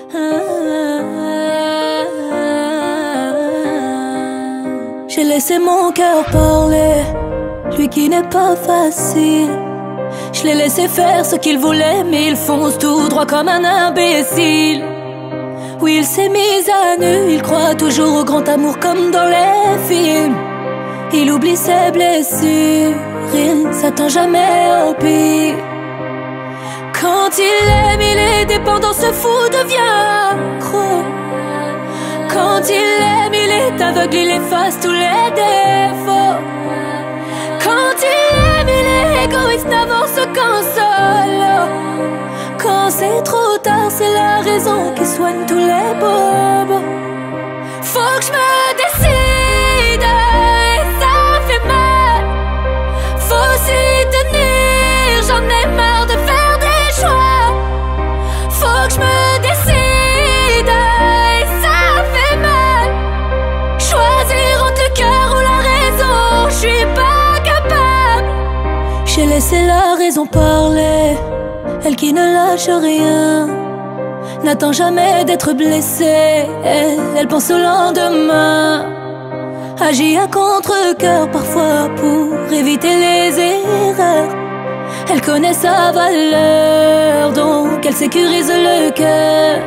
J'ai laissé mon cœur parler, lui qui n'est pas facile. Je l'ai laissé faire ce qu'il voulait, mais il fonce tout droit comme un imbécile. Oui, il s'est mis à nu, il croit toujours au grand amour comme dans les films. Il oublie ses blessures, il s'attend jamais au pire. Quand il aime, il est dépendant, se fout, devient accro. Quand il aime, il est aveugle, il efface tous les défauts. Quand il aime, il est égoïste, n'avance qu'en solo. Quand c'est trop tard, c'est la raison qui soigne tous les bobos. Faut que je me décide et ça fait mal. Faut s'y tenir, j'en ai marre de faire des choix. Faut que je me décide et ça fait mal. Choisir entre le cœur ou la raison, je suis pas capable. J'ai laissé la raison parler, elle qui ne lâche rien, n'attend jamais d'être blessée, elle pense au lendemain. Agit à contre-cœur parfois pour éviter les erreurs. Elle connaît sa valeur, donc elle sécurise le cœur.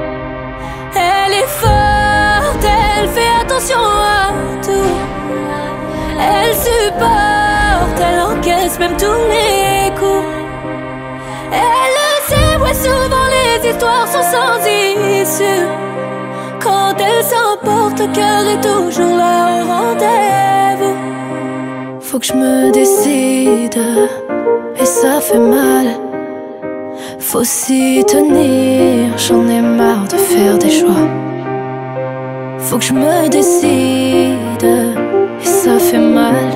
Elle est forte, elle fait attention à tout. Elle supporte, elle encaisse même tous les coups. Elle le sait, ouais, souvent les histoires sont sans issue. Quand elle s'emporte, le cœur est toujours là au rendez-vous. Faut que je me décide et ça fait mal. Faut s'y tenir, j'en ai marre de faire des choix. Faut que je me décide et ça fait mal.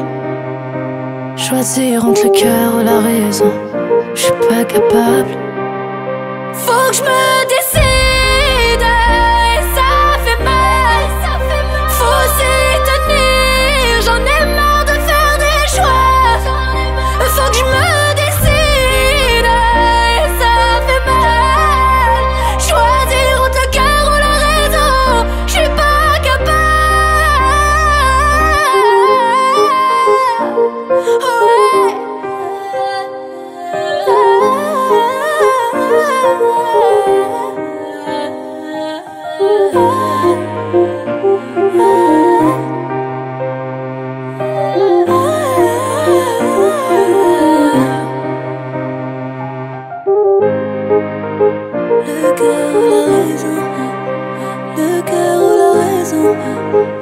Choisir entre le cœur ou la raison, je suis pas capable. Faut que je me décide et ça fait mal. Faut s'y tenir, j'en ai marre de faire des choix. Faut que je me décide et ça fait mal. Choisir entre le cœur ou la raison, je suis pas capable. Ouais. Le cœur ou la raison, le cœur ou la raison.